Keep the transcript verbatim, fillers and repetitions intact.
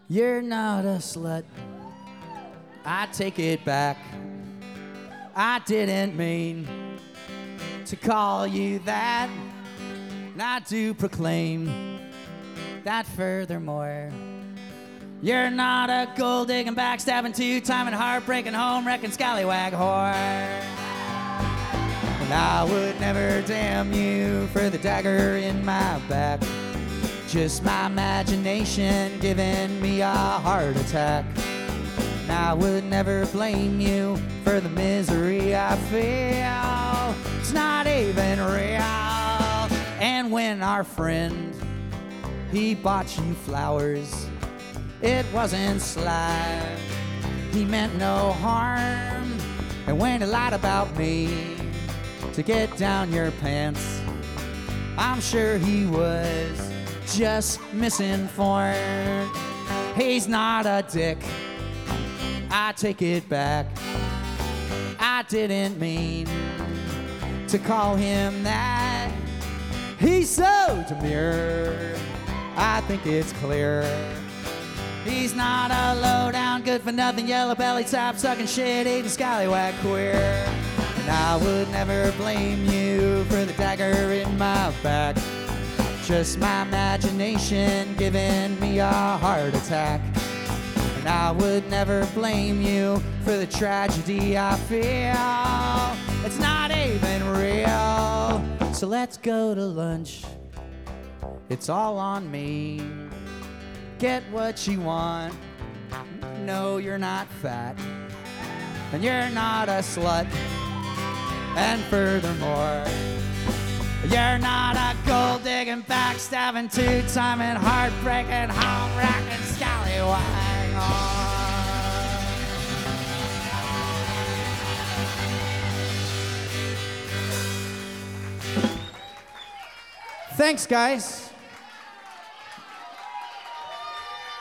You're not a slut. I take it back. I didn't mean to call you that. And I do proclaim that furthermore, you're not a gold-digging, backstabbing, two-timing, heartbreaking, home-wrecking, scallywag whore. And I would never damn you for the dagger in my back. Just my imagination giving me a heart attack. And I would never blame you for the misery I feel. It's not even real. And when our friend, he bought you flowers, it wasn't sly. He meant no harm. And when he lied about me to get down your pants, I'm sure he was just misinformed. He's not a dick. I take it back. I didn't mean to call him that. He's so demure, I think it's clear. He's not a low-down, good-for-nothing, yellow-belly, top-sucking, shit-eating, scallywag queer. And I would never blame you for the dagger in my back. Just my imagination giving me a heart attack. And I would never blame you for the tragedy I feel. It's not even real. So let's go to lunch. It's all on me. Get what you want. No, you're not fat. And you're not a slut. And furthermore, you're not a gold-digging, backstabbing, two-timing, heartbreaking, home-wrecking, scallywag. Thanks, guys.